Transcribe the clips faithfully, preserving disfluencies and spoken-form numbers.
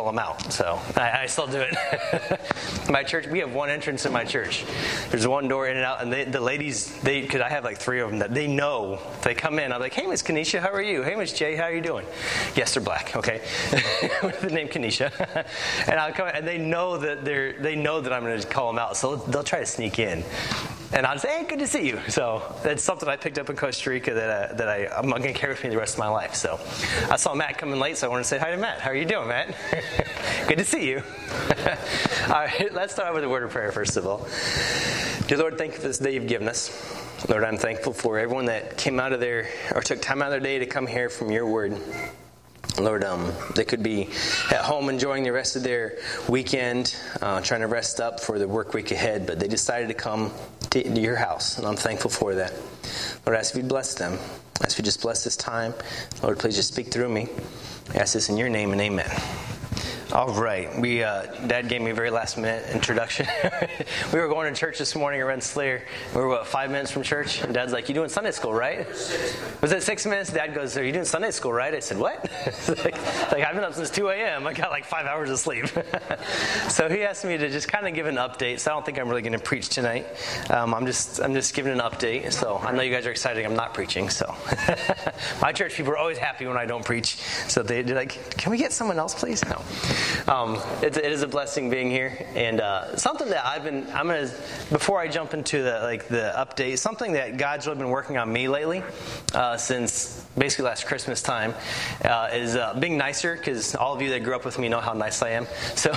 them out. So I, I still do it. My church, we have one entrance in my church. There's one door in and out, and they, the ladies, they because I have like three of them that they know. If they come in, I'm like, hey, Miss Kenesha, how are you? Hey, Miss Jay, how are you doing? Yes, they're black. Okay, with the name Kenesha, and I'll come, and they know that they're they know that I'm going to call them out, so they'll try to sneak in. And I'll say, hey, good to see you. So that's something I picked up in Costa Rica that, uh, that I, I'm going to carry with me the rest of my life. So I saw Matt coming late, so I want to say hi to Matt. How are you doing, Matt? Good to see you. All right, let's start with a word of prayer, first of all. Dear Lord, thank you for this day you've given us. Lord, I'm thankful for everyone that came out of their, or took time out of their day to come here from your word. Lord, um, they could be at home enjoying the rest of their weekend, uh, trying to rest up for the work week ahead, but they decided to come to your house, and I'm thankful for that. Lord, I ask you to bless them. I ask you to just bless this time. Lord, please just speak through me. I ask this in your name, and amen. All right. We uh, Dad gave me a very last minute introduction. We were going to church this morning at Rensselaer. We were, what, five minutes from church? And Dad's like, you doing Sunday school, right? Was it six minutes? Dad goes, are you doing Sunday school, right? I said, what? like, like, I've been up since two a.m. I got like five hours of sleep. So he asked me to just kind of give an update. So I don't think I'm really going to preach tonight. Um, I'm just I'm just giving an update. So I know you guys are excited. I'm not preaching. So my church people are always happy when I don't preach. So they, they're like, can we get someone else, please? No. Um, it, it is a blessing being here, and uh, something that I've been. I'm gonna before I jump into the like the update. Something that God's really been working on me lately, uh, since basically last Christmas time, uh, is uh, being nicer. Because all of you that grew up with me know how nice I am. So,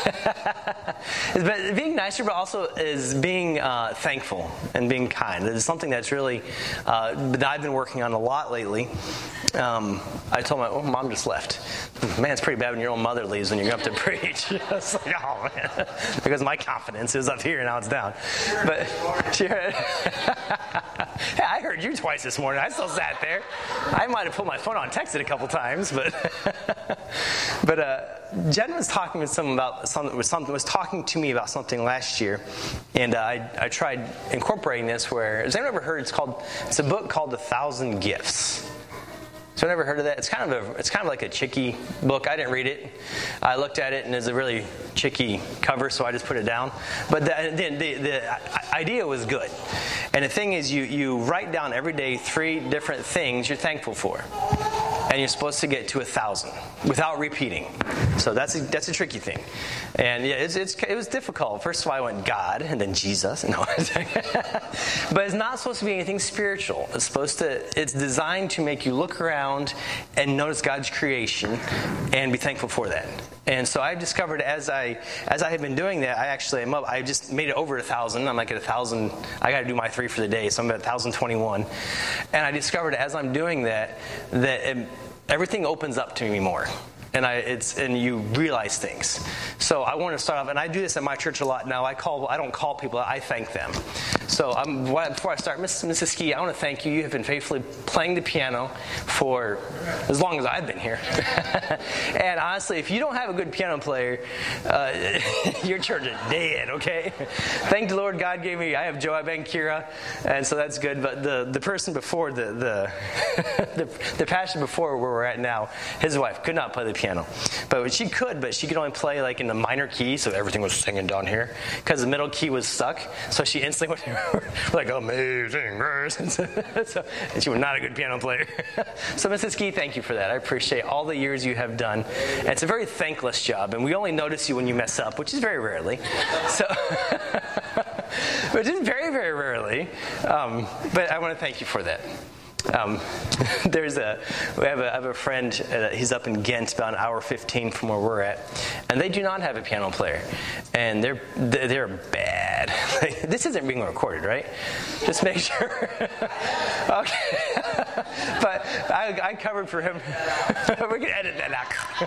but being nicer, but also is being uh, thankful and being kind. It's something that's really uh, that I've been working on a lot lately. Um, I told my oh, mom just left. Man, it's pretty bad when your own mother leaves when you're up to preach. It's like, oh man, because my confidence is up here and now it's down. But she heard, hey, I heard you twice this morning. I still sat there. I might have put my phone on, texted a couple times, but but uh, Jen was talking with some about something was something was talking to me about something last year, and uh, I I tried incorporating this. Where has anyone ever heard? It's called it's a book called A Thousand Gifts. So I never heard of that. It's kind of a, it's kind of like a chicky book. I didn't read it. I looked at it and it's a really chicky cover, so I just put it down. But the, the, the, the idea was good. And the thing is, you you write down every day three different things you're thankful for, and you're supposed to get to a thousand without repeating. So that's a, that's a tricky thing. And yeah, it's, it's it was difficult. First of all, I went God and then Jesus. No, but it's not supposed to be anything spiritual. It's supposed to. It's designed to make you look around and notice God's creation and be thankful for that. And so I discovered as I as I had been doing that, I actually am up. I just made it over a thousand. I'm like at a thousand. I got to do my three for the day, so I'm at one thousand twenty-one. And I discovered as I'm doing that that it, everything opens up to me more. And I, it's and you realize things. So I want to start off, and I do this at my church a lot now. I call, I don't call people, I thank them. So I'm, before I start, Missus Ski, I want to thank you. You have been faithfully playing the piano for as long as I've been here. And honestly, if you don't have a good piano player, uh, your church is dead. Okay. Thank the Lord, God gave me. I have Joab and Kira, and so that's good. But the the person before the the the, the pastor before where we're at now, his wife could not play the piano. Piano, but she could, but she could only play like in the minor key, so everything was singing down here because the middle key was stuck. So she instantly went like Amazing Grace, so, and she was not a good piano player. So Missus Key, thank you for that. I appreciate all the years you have done. And it's a very thankless job, and we only notice you when you mess up, which is very rarely. So, which is very, very rarely. Um, but I want to thank you for that. Um, there's a we have a, I have a friend. Uh, he's up in Ghent, about an hour fifteen from where we're at, and they do not have a piano player, and they're they're bad. This isn't being recorded, right? Just make sure. Okay, but I, I covered for him. We can edit that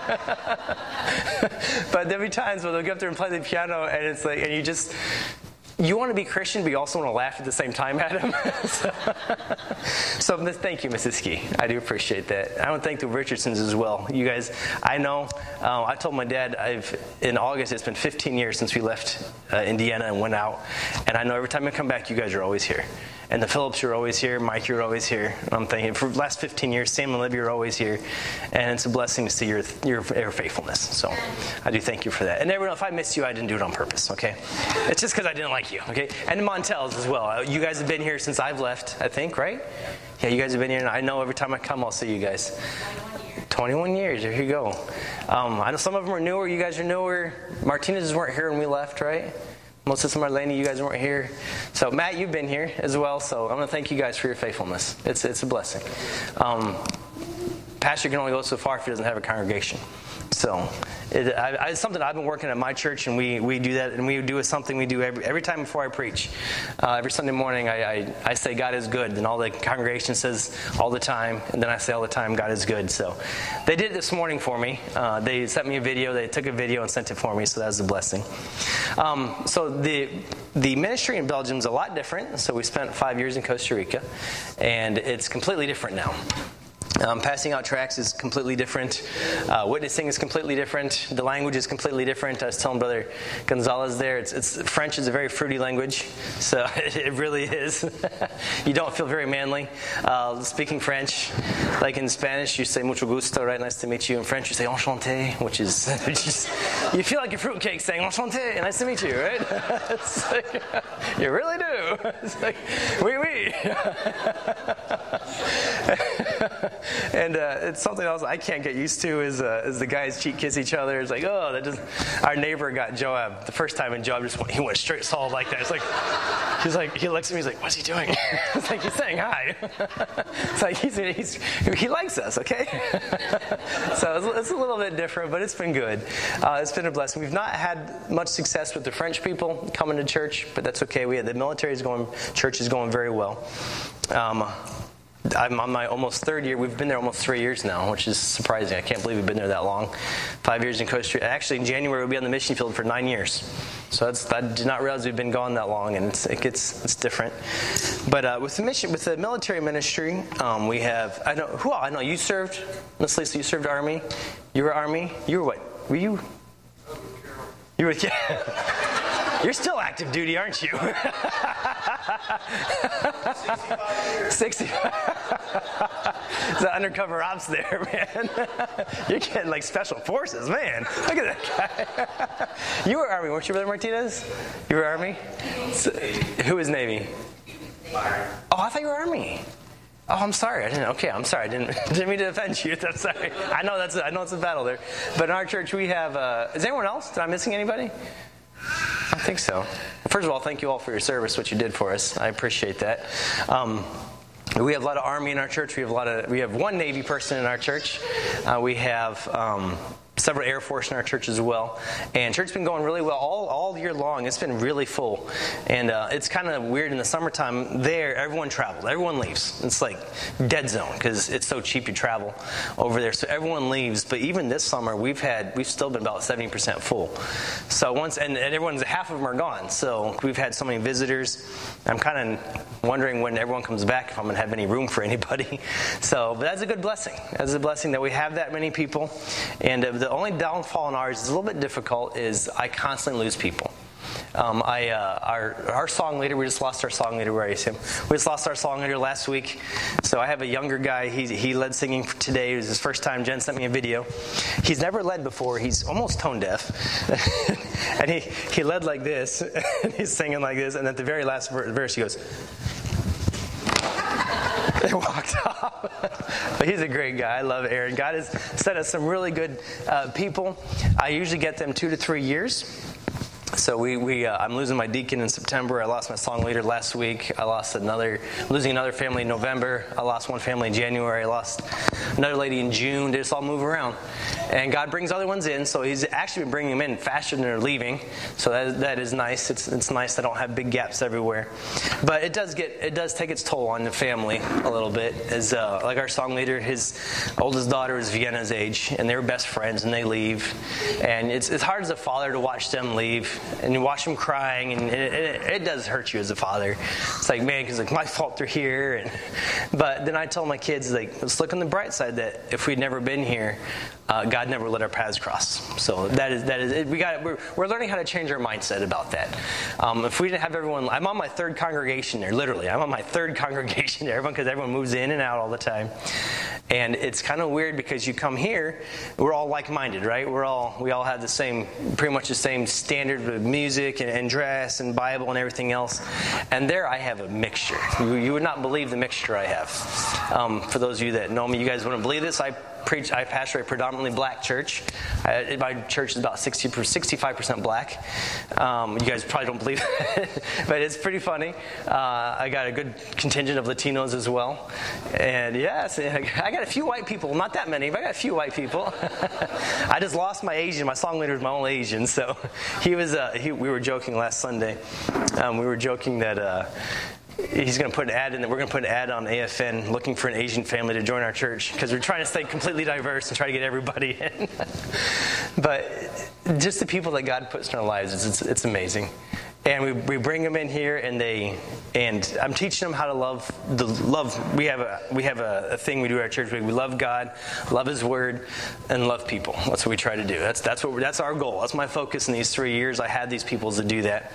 out. But there'll be times where they'll go up there and play the piano, and it's like, and you just. You want to be Christian, but you also want to laugh at the same time at him. So, So thank you, Missus Ski. I do appreciate that. I want to thank the Richardsons as well. You guys, I know, uh, I told my dad I've in August, it's been fifteen years since we left uh, Indiana and went out. And I know every time I come back, you guys are always here. And the Phillips, you're always here. Mike, you're always here. And I'm thinking, for the last fifteen years, Sam and Libby are always here. And it's a blessing to see your, your your faithfulness. So I do thank you for that. And everyone, if I missed you, I didn't do it on purpose, okay? It's just because I didn't like you, okay? And the Montels as well. You guys have been here since I've left, I think, right? Yeah, you guys have been here. And I know every time I come, I'll see you guys. twenty-one years, there you go. Um, I know some of them are newer. You guys are newer. Martinez's weren't here when we left, right? Most of them are Laney, you guys weren't here. So Matt, you've been here as well, so I'm going to thank you guys for your faithfulness. It's it's a blessing. Um, pastor can only go so far if he doesn't have a congregation. So it, I, I, it's something I've been working at my church, and we, we do that, and we do something we do every every time before I preach. Uh, every Sunday morning, I, I, I say God is good, and all the congregation says all the time, and then I say all the time God is good. So they did it this morning for me. Uh, they sent me a video. They took a video and sent it for me, so that was a blessing. Um, so the the ministry in Belgium is a lot different. So we spent five years in Costa Rica, and it's completely different now. Um, passing out tracts is completely different. Uh, witnessing is completely different. The language is completely different. I was telling Brother Gonzalez there, it's, it's French is a very fruity language, so it, it really is. You don't feel very manly. Uh, speaking French, like in Spanish, you say mucho gusto, right? Nice to meet you. In French, you say enchanté, which is, which is you feel like a fruitcake saying enchanté, nice to meet you, right? It's like, you really do. It's like, oui, oui. And uh, it's something else I can't get used to is, uh, is the guys cheek kiss each other. It's like, oh, that just. Our neighbor got Joab the first time, and Joab just went, he went straight solid like that. It's like, he's like, he looks at me, he's like, what's he doing? It's like he's saying hi. It's like he's, he's he likes us, okay? So it's, it's a little bit different, but it's been good. Uh, it's been a blessing. We've not had much success with the French people coming to church, but that's okay. We had the military is going, church is going very well. Um, I'm on my almost third year. We've been there almost three years now, which is surprising. I can't believe we've been there that long. Five years in Costa Rica. Actually, in January, we'll be on the mission field for nine years. So that's, I did not realize we've been gone that long, and it's, it gets it's different. But uh, with the mission, with the military ministry, um, we have. I know who I know. You served, Miss Lisa. You served Army. You were Army. You were what? Were you? You were. Yeah. You're still active duty, aren't you? sixty-five The undercover ops there, man. You're getting like special forces, man. Look at that guy. You were Army, weren't you, Brother Martinez? You were Army? So, who was Navy? Oh, I thought you were Army. Oh, I'm sorry. I didn't. Okay, I'm sorry. I didn't didn't mean to offend you. I'm sorry. I know that's a, I know it's a battle there. But in our church, we have. Uh, is anyone else? Did I missing anybody? I think so. First of all, thank you all for your service, what you did for us. I appreciate that. Um, we have a lot of Army in our church. We have a lot of. We have one Navy person in our church. Uh, we have. Um, Several Air Force in our church as well. And church's been going really well all, all year long. It's been really full. And uh, it's kind of weird in the summertime there, everyone travels. Everyone leaves. It's like dead zone because it's so cheap to travel over there. So everyone leaves. But even this summer, we've had, we've still been about seventy percent full. So once, and, and everyone's, half of them are gone. So we've had so many visitors. I'm kind of wondering when everyone comes back if I'm going to have any room for anybody. So, but that's a good blessing. That's a blessing that we have that many people. And uh, the The only downfall in ours is a little bit difficult is I constantly lose people. Um, I uh, our our song leader, we just lost our song leader. Where is him? We just lost our song leader last week. So I have a younger guy. He he led singing today. It was his first time. Jen sent me a video. He's never led before. He's almost tone deaf, and he he led like this, and he's singing like this. And at the very last verse, he goes. They walked off. But he's a great guy. I love Aaron. God has set us some really good uh, people. I usually get them two to three years. So we, we uh, I'm losing my deacon in September. I lost my song leader last week. I lost another, losing another family in November. I lost one family in January. I lost another lady in June. They just all move around. And God brings other ones in, so He's actually been bringing them in faster than they're leaving. So that that is nice. It's it's nice. I don't have big gaps everywhere. But it does get it does take its toll on the family a little bit. As uh, like our song leader, his oldest daughter is Vienna's age, and they were best friends, and they leave. And it's it's hard as a father to watch them leave. and you watch them crying, and it, it, it does hurt you as a father. It's like, man, because like my fault they're here. And, but then I tell my kids, like, let's look on the bright side that if we'd never been here, uh, God never let our paths cross. So that is that is it, we got we're, we're learning how to change our mindset about that. Um, if we didn't have everyone, I'm on my third congregation there. Literally, I'm on my third congregation there. Everyone because everyone moves in and out all the time, and it's kind of weird because you come here, we're all like-minded, right? We're all we all have the same, pretty much the same standard of music and, and dress and Bible and everything else. And there I have a mixture. You, you would not believe the mixture I have. Um, for those of you that know me, you guys wouldn't believe this. I preach. I pastor a predominantly black church. I, my church is about sixty, sixty-five percent black. Um, you guys probably don't believe it, but it's pretty funny. Uh, I got a good contingent of Latinos as well. And yes, I got a few white people. Not that many, but I got a few white people. I just lost my Asian. My song leader is my only Asian. So he was, uh, he, we were joking last Sunday. Um, we were joking that... Uh, He's going to put an ad in that we're going to put an ad on A F N looking for an Asian family to join our church because we're trying to stay completely diverse and try to get everybody in. But just the people that God puts in our lives, it's, it's, it's amazing. And we we bring them in here, and they and I'm teaching them how to love the love. We have a we have a, a thing we do at our church. We love God, love His Word, and love people. That's what we try to do. That's that's what we're, that's our goal. That's my focus in these three years. I had these people to do that.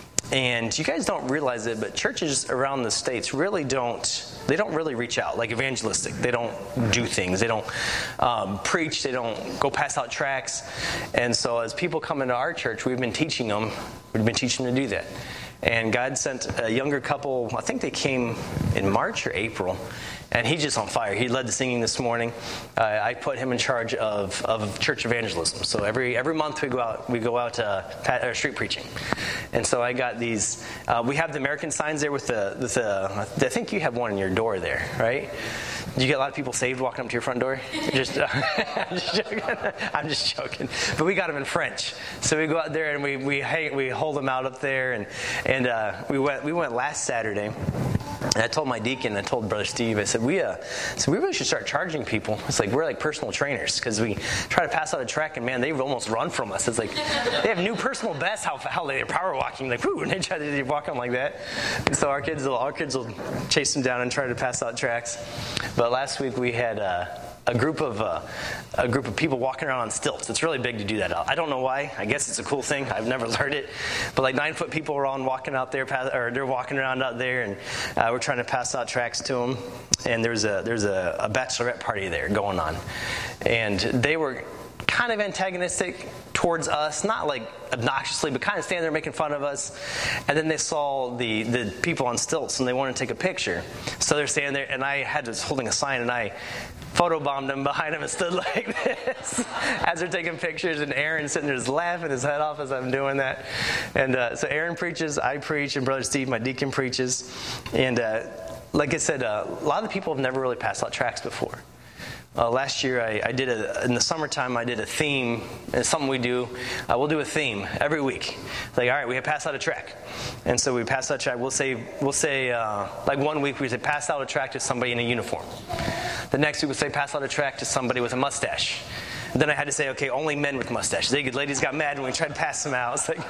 And you guys don't realize it, but churches around the States really don't, they don't really reach out, like evangelistic. They don't do things. They don't um, preach. They don't go pass out tracts. And so as people come into our church, we've been teaching them, we've been teaching them to do that. And God sent a younger couple, I think they came in March or April, and he's just on fire. He led the singing this morning. Uh, I put him in charge of, of church evangelism. So every every month we go out we go out uh, pat, uh, street preaching, and so I got these. Uh, we have the American signs there with the with the. I think you have one in your door there, right? Do you get a lot of people saved walking up to your front door? Just, uh, I'm just joking. I'm just joking. But we got them in French, so we go out there and we we hang, we hold them out up there, and and uh, we went we went last Saturday. And I told my deacon, I told Brother Steve, I said, we uh, so we really should start charging people. It's like we're like personal trainers because we try to pass out a track, and man, they've almost run from us. It's like they have new personal bests how how they're power walking, like whoo, and they try to walk on like that. And so our kids will our kids will chase them down and try to pass out tracks. But last week we had. Uh, A group of uh, a group of people walking around on stilts. It's really big to do that. I don't know why. I guess it's a cool thing. I've never learned it. But like nine foot people were on walking out there, or they're walking around out there, and uh, we're trying to pass out tracts to them. And there's a there's a, a bachelorette party there going on, and they were kind of antagonistic towards us, not like obnoxiously, but kind of standing there making fun of us. And then they saw the, the people on stilts, and they wanted to take a picture. So they're standing there, and I had was holding a sign, and I photobombed them behind them and stood like this as they're taking pictures. And Aaron's sitting there just laughing his head off as I'm doing that. And uh, so Aaron preaches, I preach, and Brother Steve, my deacon, preaches. And uh, like I said, uh, a lot of the people have never really passed out tracts before. Uh, last year, I, I did a, in the summertime, I did a theme. It's something we do. Uh, we'll do a theme every week. Like, all right, we have passed out a track. And so we pass out a track. We'll say, we'll say uh, like one week we say, pass out a track to somebody in a uniform. The next week we'll say, pass out a track to somebody with a mustache. And then I had to say, okay, only men with mustaches. They, ladies got mad when we tried to pass them out. It's like,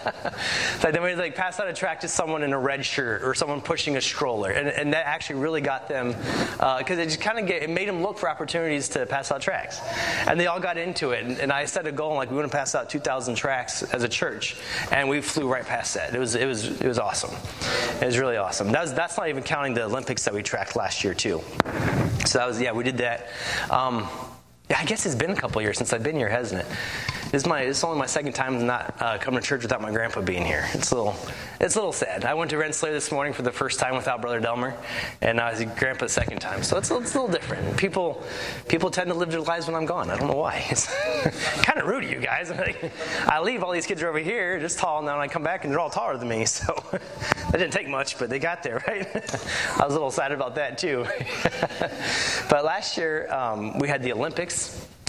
like then we like pass out a track to someone in a red shirt or someone pushing a stroller, and, and that actually really got them because uh, it just kind of it made them look for opportunities to pass out tracts, and they all got into it. And, and I set a goal like we want to pass out two thousand tracts as a church, and we flew right past that. It was it was it was awesome. It was really awesome. That's that's not even counting the Olympics that we tracked last year too. So that was yeah we did that. Um, Yeah, I guess it's been a couple years since I've been here, hasn't it? This is my. This is only my second time not uh, coming to church without my grandpa being here. It's a little. It's a little sad. I went to Rensselaer this morning for the first time without Brother Delmer, and I was grandpa the second time. So it's, it's a little different. People, people tend to live their lives when I'm gone. I don't know why. It's kind of rude of you guys. I leave all these kids are over here, just tall, and then I come back and they're all taller than me. So that didn't take much, but they got there, right? I was a little sad about that too. But last year um, we had the Olympics.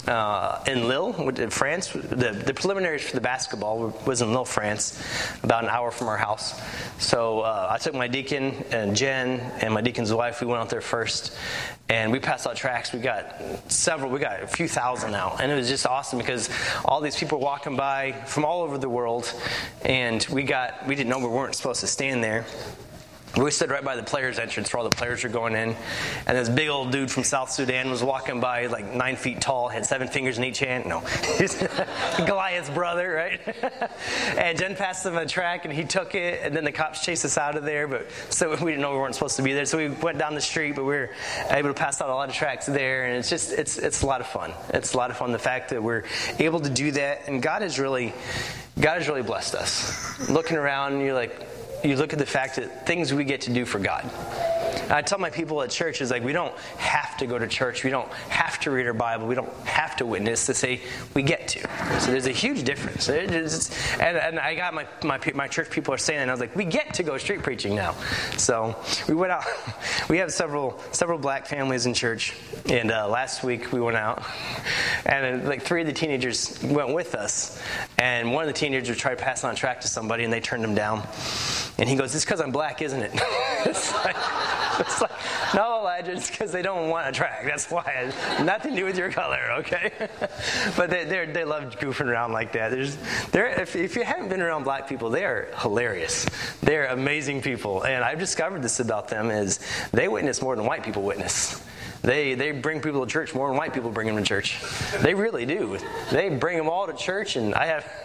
uh, in Lille, France. The, the preliminaries for the basketball was in Lille, France, about an hour from our house. So uh, I took my deacon and Jen and my deacon's wife. We went out there first, and we passed out tracts. We got several. We got a few thousand out, and it was just awesome because all these people were walking by from all over the world, and we got we didn't know we weren't supposed to stand there. We stood right by the players' entrance where all the players were going in. And this big old dude from South Sudan was walking by, like nine feet tall, had seven fingers in each hand. No. Goliath's brother, right? And Jen passed him a track, and he took it, and then the cops chased us out of there. But so we didn't know we weren't supposed to be there. So we went down the street, but we were able to pass out a lot of tracks there. And it's just, it's it's a lot of fun. It's a lot of fun, the fact that we're able to do that. And God has really, God has really blessed us. Looking around, and you're like, you look at the fact that things we get to do for God. And I tell my people at church, is like, we don't have to go to church. We don't have to read our Bible. We don't have to witness. To say we get to. So there's a huge difference. It is, and, and I got my, my my church people are saying that, and I was like, we get to go street preaching now. So we went out. We have several several black families in church, and uh, last week we went out, and uh, like three of the teenagers went with us, and one of the teenagers tried to pass on a tract to somebody, and they turned him down. And he goes, "It's because I'm black, isn't it?" It's like, it's like, no, Elijah, it's because they don't want a tract. That's why. Nothing to do with your color, okay? But they they they love goofing around like that. There's, they're, if, if you haven't been around black people, they are hilarious. They're amazing people. And I've discovered this about them, is they witness more than white people witness. They they bring people to church more than white people bring them to church. They really do. They bring them all to church, and I have...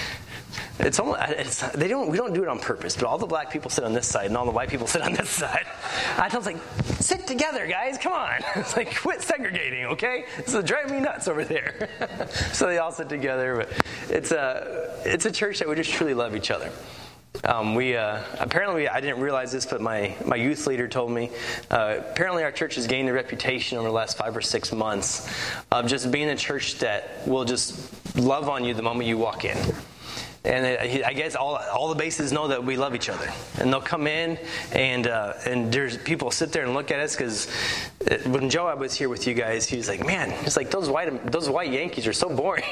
It's almost, it's, they don't. We don't do it on purpose, but all the black people sit on this side, and all the white people sit on this side. I was like, sit together, guys. Come on. It's like, quit segregating, okay? It's driving me nuts over there. So they all sit together. But it's a it's a church that we just truly love each other. Um, we uh, apparently I didn't realize this, but my, my youth leader told me. Uh, apparently, our church has gained a reputation over the last five or six months of just being a church that will just love on you the moment you walk in. And it, I guess all all the bases know that we love each other, and they'll come in, and uh, and there's people sit there and look at us, because when Joab was here with you guys, he was like, "Man, it's like those white those white Yankees are so boring."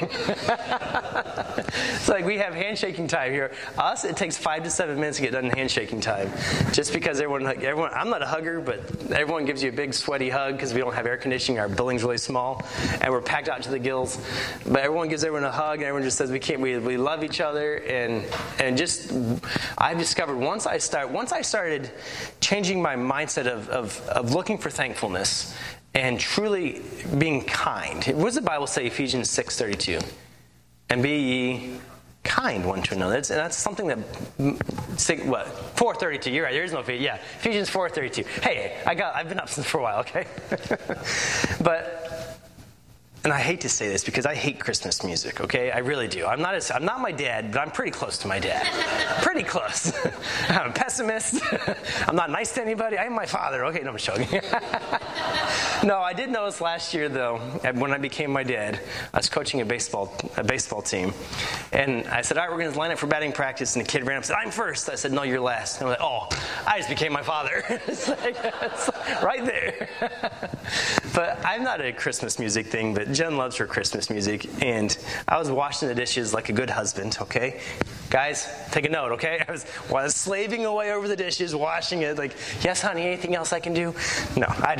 It's like we have handshaking time here. Us, it takes five to seven minutes to get done in handshaking time, just because everyone everyone I'm not a hugger, but everyone gives you a big sweaty hug because we don't have air conditioning. Our building's really small, and we're packed out to the gills. But everyone gives everyone a hug, and everyone just says we can't we we love each other. And and just I've discovered once I start once I started changing my mindset of, of, of looking for thankfulness and truly being kind. What does the Bible say? Ephesians six thirty-two, and be ye kind one to another. That's, and that's something that what four thirty-two. You're right. There is no yeah. Ephesians four thirty-two. Hey, I got I've been up since for a while. Okay, but. And I hate to say this because I hate Christmas music, okay? I really do. I'm not as, I'm not my dad, but I'm pretty close to my dad. Pretty close. I'm a pessimist. I'm not nice to anybody. I am my father. Okay, no, I'm joking. No, I did notice last year, though, when I became my dad, I was coaching a baseball a baseball team. And I said, all right, we're going to line up for batting practice. And the kid ran up and said, I'm first. I said, no, you're last. And I'm like, oh, I just became my father. It's like, it's like right there. But I'm not a Christmas music thing, but Jen loves her Christmas music, and I was washing the dishes like a good husband, okay? Guys, take a note, okay? I was, well, I was slaving away over the dishes, washing it, like, yes, honey, anything else I can do? No, I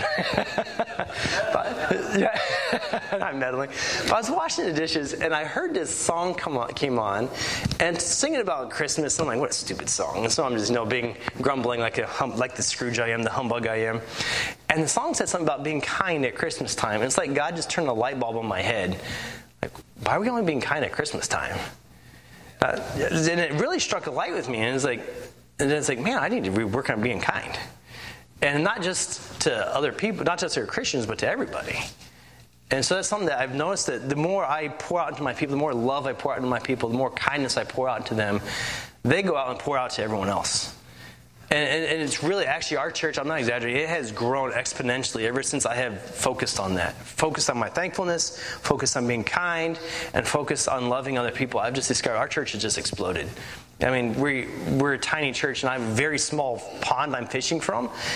but, yeah, I'm meddling. But I was washing the dishes, and I heard this song come on, came on, and singing about Christmas, I'm like, what a stupid song. And so I'm just, you know, being grumbling like a hum, like the Scrooge I am, the humbug I am. And the song said something about being kind at Christmas time. And it's like God just turned a light bulb on my head. Like, why are we only being kind at Christmas time? Uh, and it really struck a light with me. And it's like, and then it's like, man, I need to work on being kind. And not just to other people, not just to Christians, but to everybody. And so that's something that I've noticed, that the more I pour out into my people, the more love I pour out into my people, the more kindness I pour out into them, they go out and pour out to everyone else. And, and, and it's really, actually, our church, I'm not exaggerating, it has grown exponentially ever since I have focused on that. Focused on my thankfulness, focused on being kind, and focused on loving other people. I've just discovered our church has just exploded. I mean, we, we're a tiny church, and I have a very small pond I'm fishing from.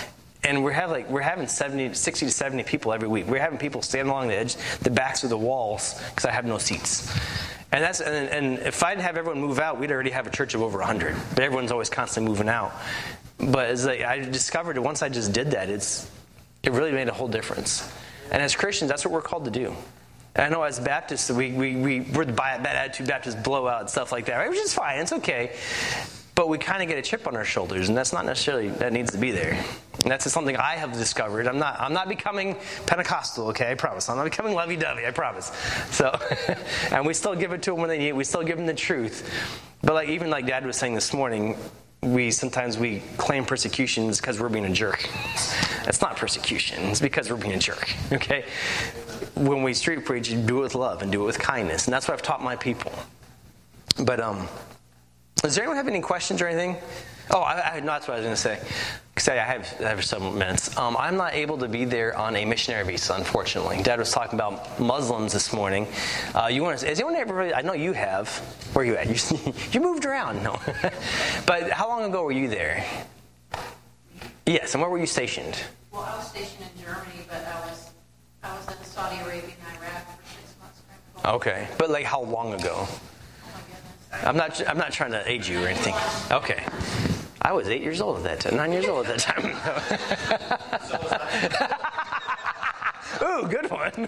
And we're having like we're having seventy, sixty to seventy people every week. We're having people stand along the edge, the backs of the walls, because I have no seats. And that's and, and if I didn't have everyone move out, we'd already have a church of over a hundred. But everyone's always constantly moving out. But it's like I discovered that once I just did that, it's it really made a whole difference. And as Christians, that's what we're called to do. And I know as Baptists, we we we we're the bad attitude Baptist blowout and stuff like that, right? Which is fine. It's okay. But we kind of get a chip on our shoulders, and that's not necessarily that needs to be there. And that's something I have discovered. I'm not I'm not becoming Pentecostal, okay? I promise. I'm not becoming lovey-dovey, I promise. So, and we still give it to them when they need it. We still give them the truth. But like even like Dad was saying this morning, we sometimes we claim persecution because we're being a jerk. That's not persecution. It's because we're being a jerk, okay? When we street preach, do it with love and do it with kindness. And that's what I've taught my people. But, um... does anyone have any questions or anything? Oh, I, I, no, that's what I was going to say. Say I have, I have several minutes. Um, I'm not able to be there on a missionary visa, unfortunately. Dad was talking about Muslims this morning. Uh, you want to? Has anyone ever? Really, I know you have. Where are you at? You, you moved around, no? But how long ago were you there? Yes, and where were you stationed? Well, I was stationed in Germany, but I was I was in Saudi Arabia and Iraq for six months. Okay, but like how long ago? I'm not. I'm not trying to age you or anything. Okay, I was eight years old at that time. Nine years old at that time. Ooh, good one.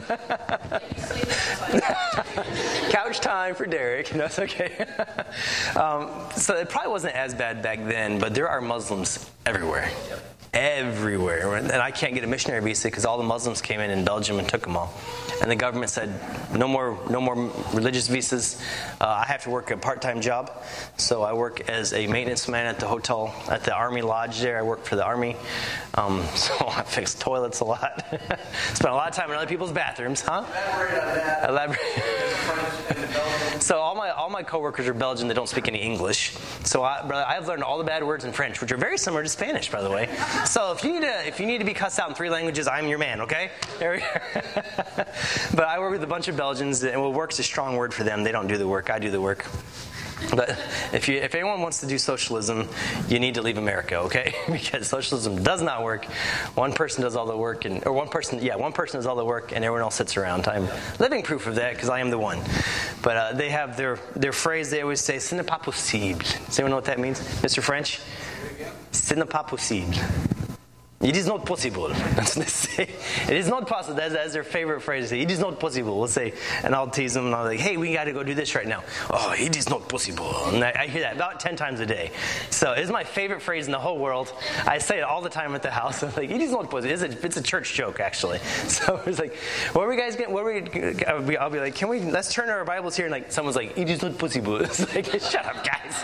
Couch time for Derek. No, it's okay. um, so it probably wasn't as bad back then, but there are Muslims everywhere. Everywhere. And I can't get a missionary visa because all the Muslims came in in Belgium and took them all. And the government said, no more no more religious visas. Uh, I have to work a part-time job. So I work as a maintenance man at the hotel, at the Army Lodge there. I work for the Army. Um, so I fix toilets a lot. Spend a lot of time in other people's bathrooms, huh? Elaborate on that. Elaborate. So all my all my coworkers are Belgian. They don't speak any English. So I, brother, I've learned all the bad words in French, which are very similar to Spanish, by the way. So if you need to if you need to be cussed out in three languages, I'm your man. Okay. There we go. But I work with a bunch of Belgians, and well, work's a strong word for them. They don't do the work. I do the work. But if you if anyone wants to do socialism, you need to leave America, okay? Because socialism does not work. One person does all the work, and or one person, yeah, one person does all the work, and everyone else sits around. I'm living proof of that because I am the one. But uh, they have their their phrase. They always say, "Ce n'est pas possible." Does anyone know what that means, Mister French? "Ce n'est pas possible." It is not possible. That's what they say. It is not possible. That's, that's their favorite phrase to say. It is not possible. We'll say, and I'll tease them, and I'll be like, hey, we got to go do this right now. Oh, it is not possible. And I, I hear that about ten times a day. So it's my favorite phrase in the whole world. I say it all the time at the house. I'm like, it is not possible. It's a, it's a church joke, actually. So it's like, what are we guys getting? What are we? I'll be, I'll be like, can we? Let's turn our Bibles here. And like, someone's like, it is not possible. It's like, shut up, guys.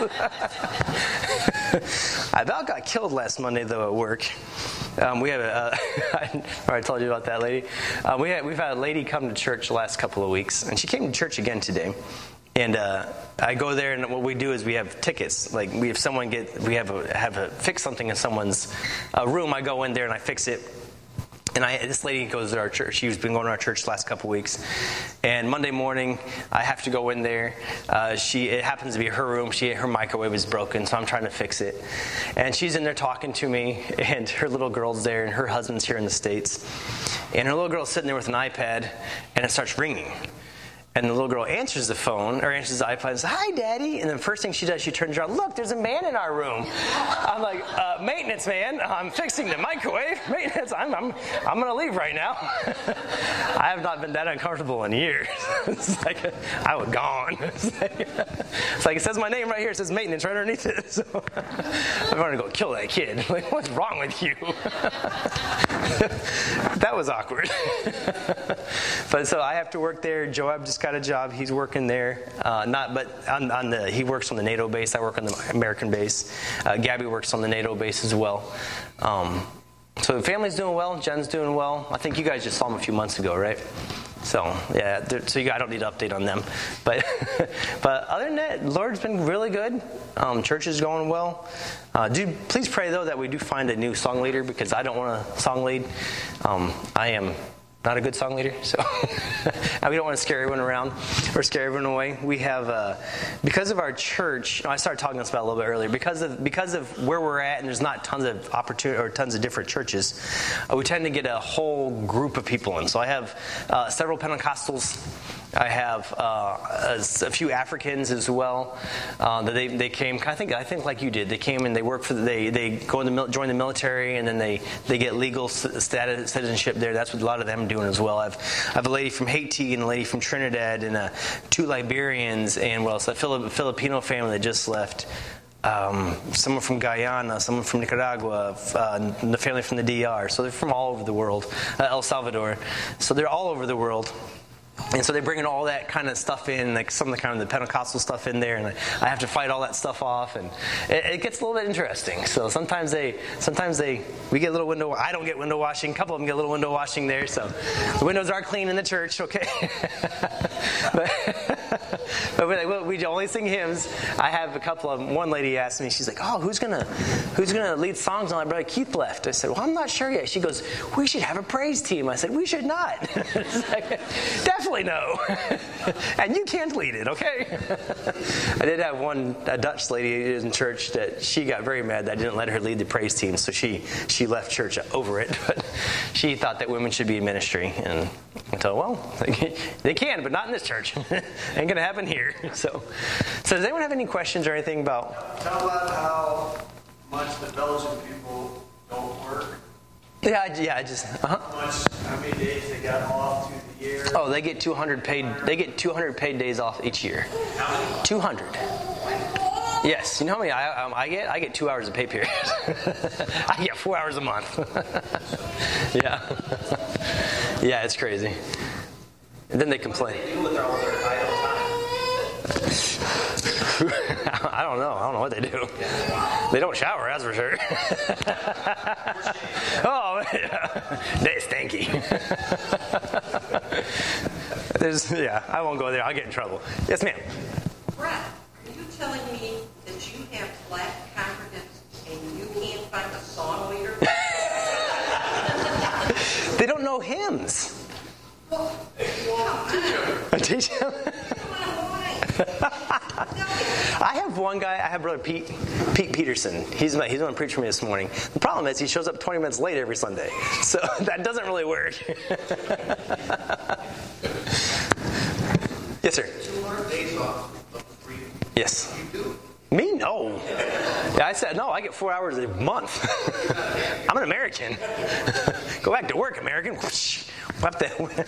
I about got killed last Monday though at work. Um, we have a, uh, I already told you about that lady. Uh, we had, we've had a lady come to church the last couple of weeks, and she came to church again today. And uh, I go there, and what we do is we have tickets. Like we have someone get, we have a, have a fix something in someone's uh, room. I go in there and I fix it. And I, this lady goes to our church. She's been going to our church the last couple of weeks. And Monday morning, I have to go in there. Uh, she it happens to be her room. She her microwave is broken, so I'm trying to fix it. And she's in there talking to me, and her little girl's there, and her husband's here in the States. And her little girl's sitting there with an iPad, and it starts ringing. And the little girl answers the phone, or answers the iPad and says, hi, Daddy. And the first thing she does, she turns around, look, there's a man in our room. I'm like, uh, maintenance man, I'm fixing the microwave. Maintenance, I'm I'm, I'm going to leave right now. I have not been that uncomfortable in years. It's like, I was gone. It's like, it's like, it says my name right here. It says maintenance right underneath it. So I'm going to go kill that kid. Like, what's wrong with you? That was awkward. But so I have to work there. Joab just got a job. He's working there. Uh, not, but on, on the he works on the NATO base. I work on the American base. Uh, Gabby works on the NATO base as well. Um, so the family's doing well. Jen's doing well. I think you guys just saw them a few months ago, right? So yeah, so you, I don't need to update on them. But but other than that, Lord's been really good. Um, church is going well. Uh, do please pray though that we do find a new song leader because I don't want a song lead. Um, I am. not a good song leader, so we don't want to scare everyone around or scare everyone away. We have, uh, because of our church, I started talking about a little bit earlier, because of because of where we're at, and there's not tons of opportunity or tons of different churches, uh, we tend to get a whole group of people in. So I have uh, several Pentecostals. I have uh, a, a few Africans as well. Uh, that they they came. I think I think like you did. They came and they work for the, they they go in the mil- join the military, and then they, they get legal status citizenship there. That's what a lot of them are doing as well. I've I have a lady from Haiti and a lady from Trinidad and uh, two Liberians and what else? A Filip- Filipino family that just left. Um, someone from Guyana, someone from Nicaragua, uh, the family from the D R. So they're from all over the world. Uh, El Salvador. So they're all over the world. And so they bring in all that kind of stuff in, like some of the kind of the Pentecostal stuff in there, and I, I have to fight all that stuff off, and it, it gets a little bit interesting. So sometimes they, sometimes they, we get a little window. I don't get window washing. A couple of them get a little window washing there. So the windows are clean in the church, okay? but but we, like, we only sing hymns. I have a couple of them. One lady asked me, she's like, "Oh, who's gonna, who's gonna lead songs on my brother Keith left?" I said, "Well, I'm not sure yet." She goes, "We should have a praise team." I said, "We should not." Like, definitely no. And you can't lead it, okay? I did have one a Dutch lady in church that she got very mad that I didn't let her lead the praise team, so she she left church over it. But she thought that women should be in ministry, and I told her, well, they can, but not in this church. Ain't gonna happen here. So, so does anyone have any questions or anything about? Tell about how much the Belgian people don't work. Yeah, I- yeah, I just. Uh-huh. How much? How many days they got off through the year? Oh, they get two hundred paid. They get two hundred paid days off each year. Two hundred. Yes, you know how many I, um, I get? I get two hours of pay period. I get four hours a month. Yeah, yeah, it's crazy. And then they complain. What do they do with all their idle time? I don't know. I don't know what they do. They don't shower, that's for sure. Oh, yeah. They're stinky. There's, yeah, I won't go there. I'll get in trouble. Yes, ma'am. Brett, are you telling me that you have black congregants and you can't find a song leader? They don't know hymns. Well, come on. Teach them. Come on, why? I have one guy. I have brother Pete, Pete Peterson. He's my, he's going to preach for me this morning. The problem is he shows up twenty minutes late every Sunday, so that doesn't really work. Yes, sir. Two hundred days off of freedom. Yes. You do. Me? No. Yeah, I said no. I get four hours a month. I'm an American. Go back to work, American. Whoosh. Wipe that.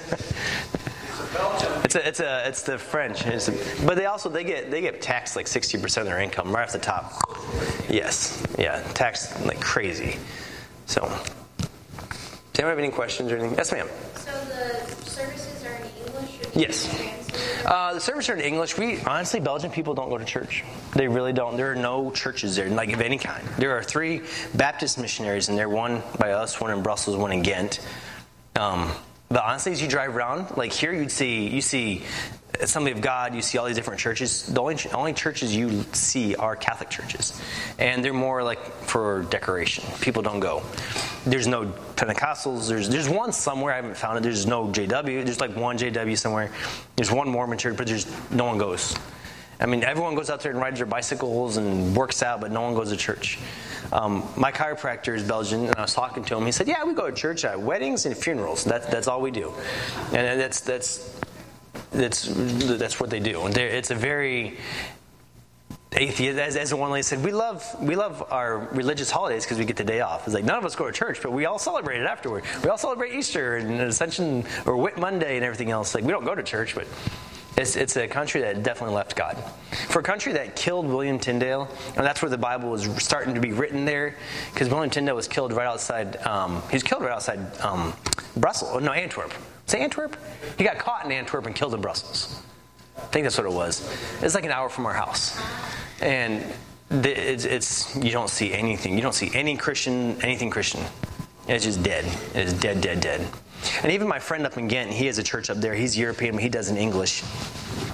It's a, it's a, it's the French. It's a, but they also they get they get taxed like sixty percent of their income right off the top. Yes, yeah, taxed like crazy. So, do anyone have any questions or anything? Yes, ma'am. So the services are in English? Or Yes. Uh, the services are in English. We honestly, Belgian people don't go to church. They really don't. There are no churches there, like of any kind. There are three Baptist missionaries, and they're one by us, one in Brussels, one in Ghent. Um, But honestly, as you drive around, like here, you'd see you see Assembly of God, you see all these different churches. The only only churches you see are Catholic churches, and they're more like for decoration. People don't go. There's no Pentecostals. There's there's one somewhere I haven't found it. There's no J W. There's like one J W somewhere. There's one Mormon church, but there's no one goes. I mean, everyone goes out there and rides their bicycles and works out, but no one goes to church. Um, my chiropractor is Belgian, and I was talking to him. He said, "Yeah, we go to church at weddings and funerals. That's that's all we do, and that's that's that's that's what they do." And it's a very atheist, as, as one lady said, we love we love our religious holidays because we get the day off. It's like none of us go to church, but we all celebrate it afterward. We all celebrate Easter and Ascension or Whit Monday and everything else. Like we don't go to church, but. It's, it's a country that definitely left God. For a country that killed William Tyndale, and that's where the Bible was starting to be written there, because William Tyndale was killed right outside, um, he was killed right outside um, Brussels, oh, no, Antwerp. Say Antwerp? He got caught in Antwerp and killed in Brussels. I think that's what it was. It's like an hour from our house. And it's, it's you don't see anything. You don't see any Christian, anything Christian. It's just dead. It is dead, dead, dead. And even my friend up in Ghent, he has a church up there. He's European, but he does in English.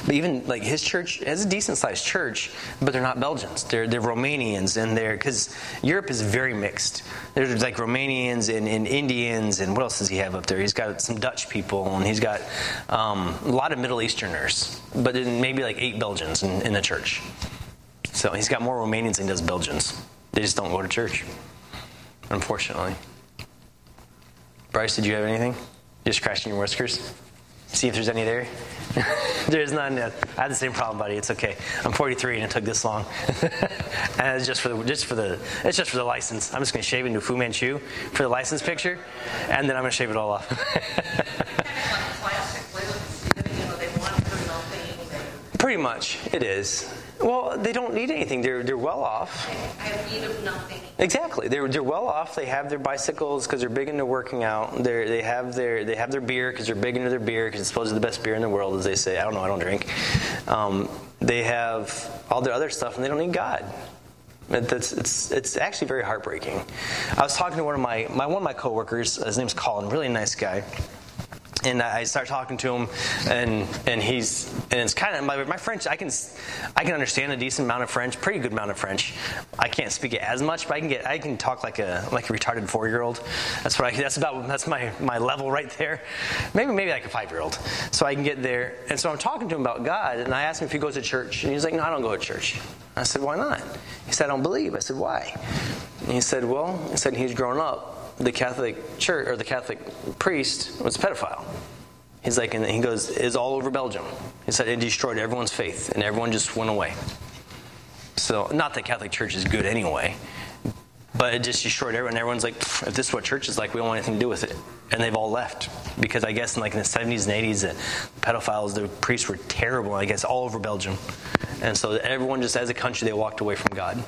But even like his church has a decent sized church, but they're not Belgians. They're they're Romanians, and they're because Europe is very mixed. There's like Romanians and, and Indians, and what else does he have up there? He's got some Dutch people, and he's got um, a lot of Middle Easterners, but then maybe like eight Belgians in, in the church. So he's got more Romanians than he does Belgians. They just don't go to church, unfortunately. Bryce, did you have anything? Just scratching your whiskers? See if there's any there? There's none yet. I had the same problem, buddy. It's okay. I'm forty-three and it took this long. And it's just for the just for the it's just for the license. I'm just gonna shave into Fu Manchu for the license picture, and then I'm gonna shave it all off. Pretty much, it is. Well, they don't need anything. They're they're well off. I have need of nothing. Exactly. They're they're well off. They have their bicycles because they're big into working out. They they have their they have their beer because they're big into their beer because it's supposedly the best beer in the world, as they say. I don't know. I don't drink. Um, they have all their other stuff, and they don't need God. It, it's it's it's actually very heartbreaking. I was talking to one of my, my one of my coworkers. His name's Colin. Really nice guy. And I start talking to him, and and he's and it's kind of my, my French. I can I can understand a decent amount of French, pretty good amount of French. I can't speak it as much, but I can get I can talk like a like a retarded four year old. That's what I that's about that's my, my level right there. Maybe maybe like a five year old. So I can get there. And so I'm talking to him about God, and I asked him if he goes to church, and he's like, no, I don't go to church. I said, why not? He said, I don't believe. I said, why? And he said, well, he said he's grown up. The Catholic church or the Catholic priest was a pedophile. He's like, and he goes, it's all over Belgium. He said it destroyed everyone's faith, and everyone just went away. So, not that Catholic Church is good anyway, but it just destroyed everyone. Everyone's like, if this is what church is like, we don't want anything to do with it. And they've all left because I guess in like in the seventies and eighties, the pedophiles, the priests were terrible. I guess all over Belgium, and so everyone just as a country they walked away from God.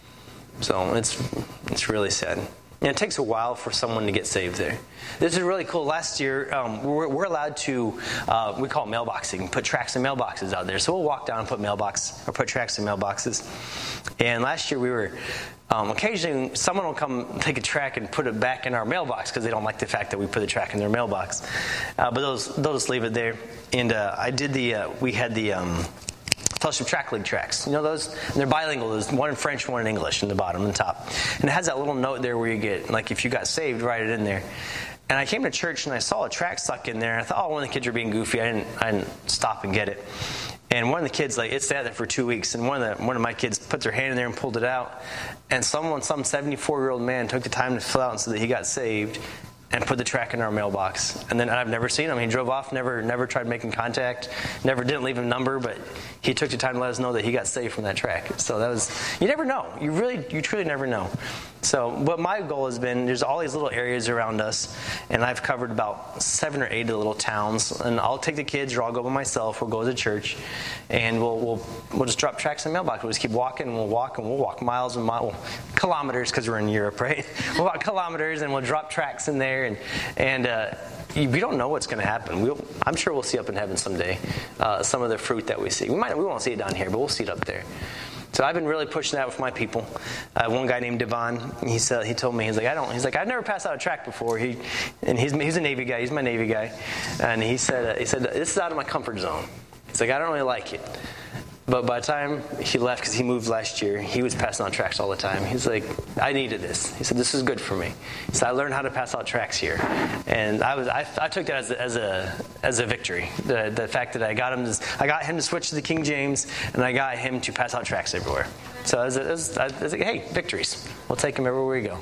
So it's it's really sad. And it takes a while for someone to get saved there. This is really cool. Last year, um, we're, we're allowed to, uh, we call it mailboxing, put tracts in mailboxes out there. So we'll walk down and put mailbox, or put tracts in mailboxes. And last year we were, um, occasionally someone will come take a tract and put it back in our mailbox because they don't like the fact that we put the tract in their mailbox. Uh, but they'll, they'll just leave it there. And uh, I did the, uh, we had the, um, Fellowship Tract League tracts. You know those? And they're bilingual. There's one in French, one in English in the bottom and the top. And it has that little note there where you get, like, if you got saved, write it in there. And I came to church and I saw a tract stuck in there. And I thought, oh, one of the kids are being goofy. I didn't, I didn't stop and get it. And one of the kids, like, it sat there for two weeks. And one of the one of my kids put their hand in there and pulled it out. And someone, some seventy-four-year-old man took the time to fill out and said that he got saved and put the tract in our mailbox. And then I've never seen him. He drove off, never never tried making contact, never didn't leave a number, but he took the time to let us know that he got saved from that tract. So that was, you never know. You really, you truly never know. So what my goal has been, there's all these little areas around us, and I've covered about seven or eight of the little towns, and I'll take the kids, or I'll go by myself, we'll go to church, and we'll we'll we'll just drop tracts in the mailbox. We'll just keep walking, and we'll walk, and we'll walk miles and miles, well, kilometers, because we're in Europe, right? We'll walk kilometers, and we'll drop tracts in there, and and uh, we don't know what's going to happen. We'll, I'm sure we'll see up in heaven someday uh, some of the fruit that we see. We might we won't see it down here, but we'll see it up there. So I've been really pushing that with my people. Uh, one guy named Devon, he said he told me he's like I don't. He's like I've never passed out a tract before. He and he's he's a Navy guy. He's my Navy guy, and he said uh, he said this is out of my comfort zone. He's like I don't really like it. But by the time he left, because he moved last year, he was passing out tracts all the time. He's like, I needed this. He said, this is good for me. He said, I learned how to pass out tracts here. And I was, I, I took that as a, as a, as a victory. The, the fact that I got him to, I got him to switch to the King James, and I got him to pass out tracts everywhere. So I was, I was, I was like, hey, victories. We'll take them everywhere we go.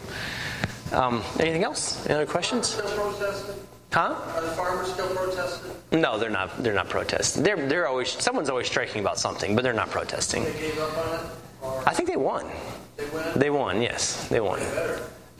Um, anything else? Any other questions? Still protesting? Huh? Are the farmers still protesting? No, they're not. They're not protesting. They're they're always someone's always striking about something, but they're not protesting. They gave up on it? Or I think they won. they win? They won. Yes, they won. Better.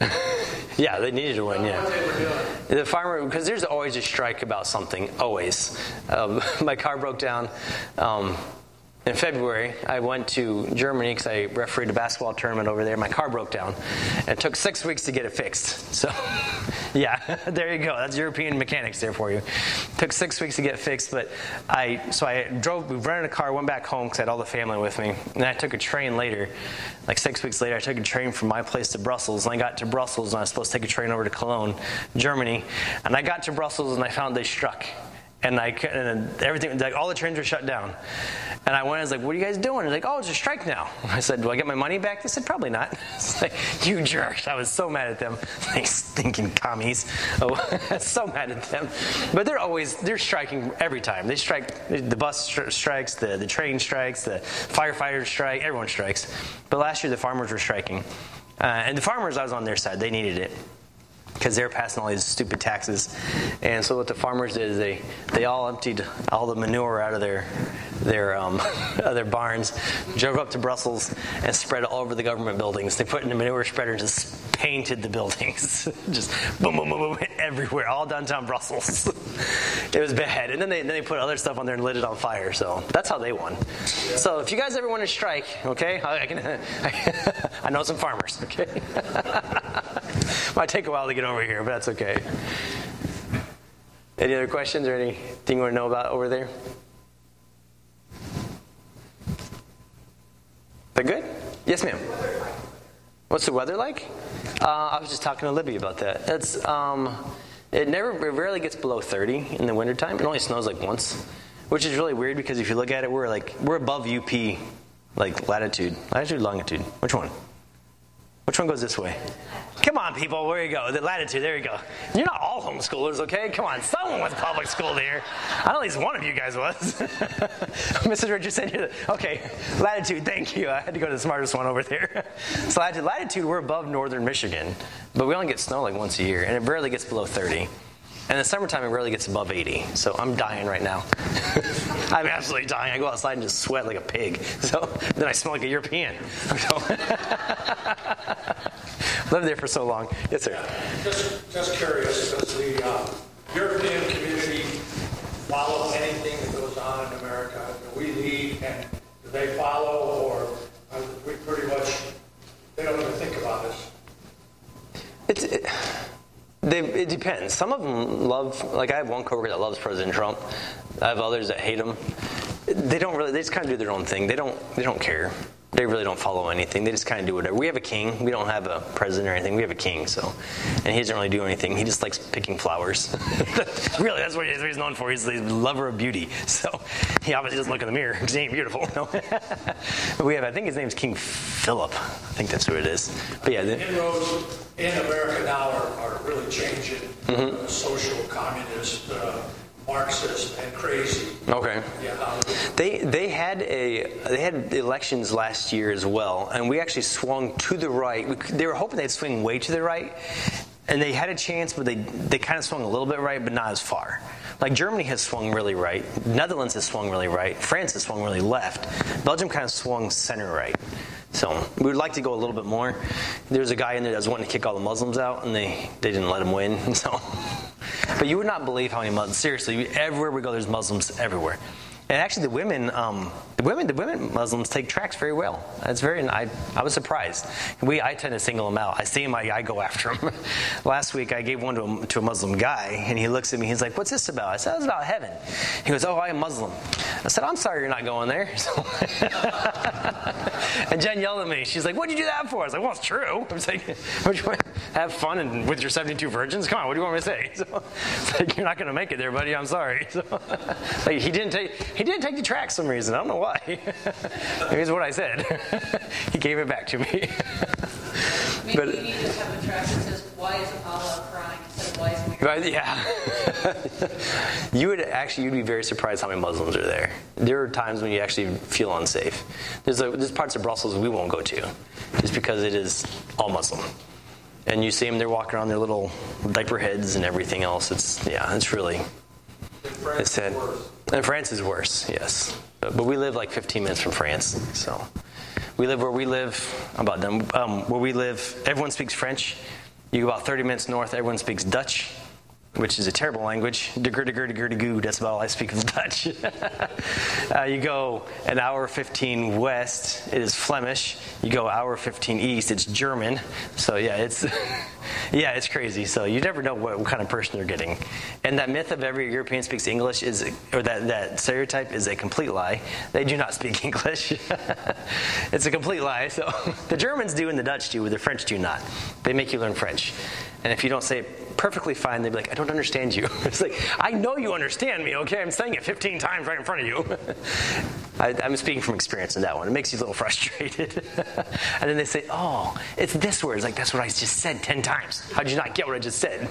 Yeah, they needed to win. What Yeah, they were doing. the farmer because there's always a strike about something. Always. Um, my car broke down. Um, In February, I went to Germany because I refereed a basketball tournament over there. My car broke down. And it took six weeks to get it fixed. So, yeah, there you go. That's European mechanics there for you. It took six weeks to get fixed, but I so I drove, we rented a car, went back home because I had all the family with me. And then I took a train later. Like six weeks later, I took a train from my place to Brussels. And I got to Brussels, and I was supposed to take a train over to Cologne, Germany. And I got to Brussels, and I found they struck. And I and everything, like all the trains were shut down. And I went, I was like, what are you guys doing? They're like, oh, it's a strike now. I said, do I get my money back? They said, probably not. It's like, you jerks. I was so mad at them. Like, stinking commies. Oh, so mad at them. But they're always, they're striking every time. They strike, the bus stri- strikes, the, the train strikes, the firefighters strike, everyone strikes. But last year the farmers were striking. Uh, and the farmers, I was on their side. They needed it, because they're passing all these stupid taxes. And so what the farmers did is they, they all emptied all the manure out of their their um, of their barns, drove up to Brussels, and spread it all over the government buildings. They put in the manure spreader and just painted the buildings. Just boom, boom, boom, boom, everywhere, all downtown Brussels. It was bad. And then they, then they put other stuff on there and lit it on fire. So that's how they won. Yeah. So if you guys ever want to strike, okay, I, can, I, I know some farmers, okay? Might take a while to get over here, but that's okay. Any other questions or anything you want to know about over there? They're good? Yes, ma'am. What's the weather like? Uh, I was just talking to Libby about that. It's um, it never, it rarely gets below thirty in the wintertime. It only snows like once, which is really weird because if you look at it, we're like we're above U P, like latitude, latitude, longitude. Which one? Which one goes this way? Come on, people. Where you go? The latitude. There you go. You're not all homeschoolers, okay? Come on. Someone was public school there. I know at least one of you guys was. Missus Richardson, you're the, okay. Latitude. Thank you. I had to go to the smartest one over there. So latitude, latitude, we're above northern Michigan, but we only get snow like once a year, and it rarely gets below thirty. And in the summertime, it rarely gets above eighty. So I'm dying right now. I'm absolutely dying. I go outside and just sweat like a pig. So then I smell like a European. So lived there for so long. Yes, sir. Just, just curious, does the uh, European community follow anything that goes on in America? Do we lead, and do they follow, or are we pretty much, they don't even think about this? It's... It, They, it depends. Some of them love, like I have one coworker that loves President Trump. I have others that hate him. They don't really, they just kind of do their own thing. They don't, they don't care. They really don't follow anything. They just kind of do whatever. We have a king. We don't have a president or anything. We have a king, so. And he doesn't really do anything. He just likes picking flowers. Really, that's what, he, that's what he's known for. He's the lover of beauty. So he obviously doesn't look in the mirror because he ain't beautiful. No. But we have, I think his name's King Philip. I think that's who it is. But yeah. The inroads in America now are, are really changing. Mm-hmm. uh, social, communist, uh, Marxist, and crazy. Okay. Yeah. They they had a they had elections last year as well, and we actually swung to the right. We, they were hoping they'd swing way to the right, and they had a chance, but they they kind of swung a little bit right, but not as far. Like Germany has swung really right, Netherlands has swung really right, France has swung really left, Belgium kind of swung center right. So we would like to go a little bit more. There's a guy in there that was wanting to kick all the Muslims out, and they, they didn't let him win. So, but you would not believe how many Muslims. Seriously, everywhere we go, there's Muslims everywhere. And actually, the women, um, the women, the women Muslims take tracts very well. It's very. I, I was surprised. We, I tend to single them out. I see them, I, I go after them. Last week, I gave one to a, to a Muslim guy, and he looks at me. He's like, "What's this about?" I said, "It's about heaven." He goes, "Oh, I am Muslim." I said, "I'm sorry, you're not going there." So and Jen yelled at me. She's like, "What'd you do that for?" I was like, "Well, it's true." I was like, "What you want? Have fun and with your seventy-two virgins? Come on, what do you want me to say?" So, it's like, "You're not going to make it there, buddy. I'm sorry." So, like, he didn't take. He didn't take the track for some reason. I don't know why. Here's what I said. He gave it back to me. Maybe But, you need to have a track that says, "Why is Allah crying?" instead of "Why is Mary?" Right, yeah. You would actually, you'd be very surprised how many Muslims are there. There are times when you actually feel unsafe. There's, a, there's parts of Brussels we won't go to, just because it is all Muslim. And you see them, they're walking around their little diaper heads and everything else. It's, yeah, it's really, it's sad. And France is worse, yes. But, but we live like fifteen minutes from France, so. We live where we live, I'm about done. Um, where we live, everyone speaks French. You go about thirty minutes north, everyone speaks Dutch, which is a terrible language. De-gur-de-gur-de-gur-de-goo, that's about all I speak of Dutch. uh, you go an hour fifteen west, it is Flemish. You go hour fifteen east, it's German. So yeah, it's yeah, it's crazy. So you never know what, what kind of person you're getting. And that myth of every European speaks English is, or that, that stereotype is a complete lie. They do not speak English. It's a complete lie. So the Germans do and the Dutch do, but the French do not. They make you learn French. And if you don't say it perfectly fine, they'd be like, I don't understand you. It's like, I know you understand me, okay? I'm saying it fifteen times right in front of you. I, I'm speaking from experience in that one. It makes you a little frustrated. And then they say, oh, it's this word. It's like, that's what I just said ten times. How'd you not get what I just said?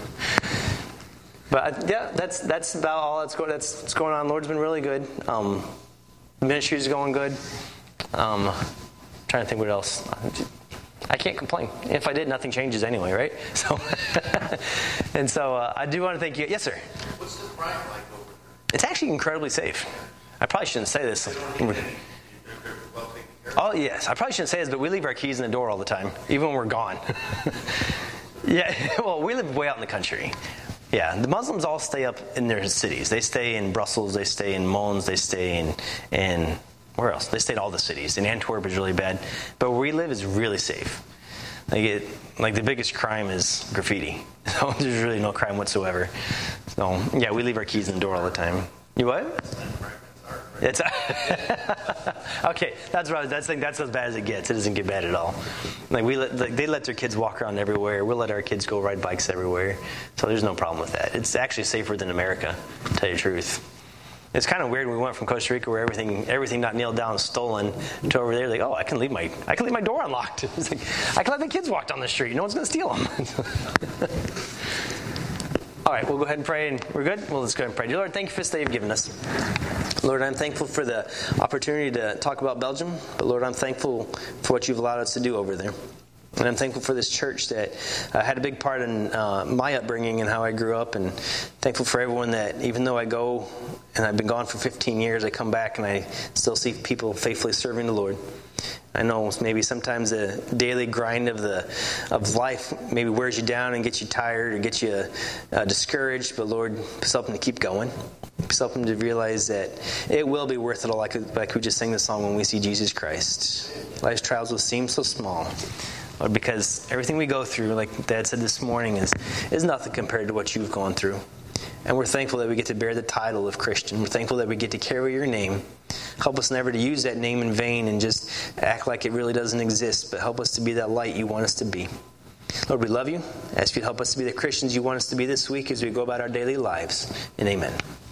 But yeah, that's that's about all that's going, that's what's going on. Lord's been really good. Um, ministry's going good. Um, trying to think what else. I can't complain. If I did, nothing changes anyway, right? So, and so uh, I do want to thank you. Yes, sir. What's the crime like over there? It's actually incredibly safe. I probably shouldn't say this. They don't need any. They're well taken care of. Oh yes, I probably shouldn't say this, but we leave our keys in the door all the time, even when we're gone. Yeah, well, we live way out in the country. Yeah, the Muslims all stay up in their cities. They stay in Brussels, they stay in Mons, they stay in, in where else? They stay in all the cities. In Antwerp is really bad. But where we live is really safe. Like, it, like the biggest crime is graffiti. So there's really no crime whatsoever. So, yeah, we leave our keys in the door all the time. You what? It's okay. That's right. That's like that's as bad as it gets. It doesn't get bad at all. Like we let like they let their kids walk around everywhere. We'll let our kids go ride bikes everywhere. So there's no problem with that. It's actually safer than America, to tell you the truth. It's kind of weird. We went from Costa Rica, where everything everything got nailed down, stolen, to over there. Like, oh, I can leave my I can leave my door unlocked. It's like I can let the kids walk down the street. No one's going to steal them. All right, we'll go ahead and pray, and we're good? Well, let's go ahead and pray. Dear Lord, thank you for this day you've given us. Lord, I'm thankful for the opportunity to talk about Belgium, but Lord, I'm thankful for what you've allowed us to do over there. And I'm thankful for this church that uh, had a big part in uh, my upbringing and how I grew up, and thankful for everyone that, even though I go and I've been gone for fifteen years, I come back and I still see people faithfully serving the Lord. I know maybe sometimes the daily grind of the of life maybe wears you down and gets you tired or gets you uh, discouraged, but Lord, just help them to keep going. Just help them to realize that it will be worth it all, like, like we just sang the song, when we see Jesus Christ. Life's trials will seem so small, Lord, because everything we go through, like Dad said this morning, is, is nothing compared to what you've gone through. And we're thankful that we get to bear the title of Christian. We're thankful that we get to carry your name. Help us never to use that name in vain and just act like it really doesn't exist, but help us to be that light you want us to be. Lord, we love you. I ask you to help us to be the Christians you want us to be this week as we go about our daily lives. And amen.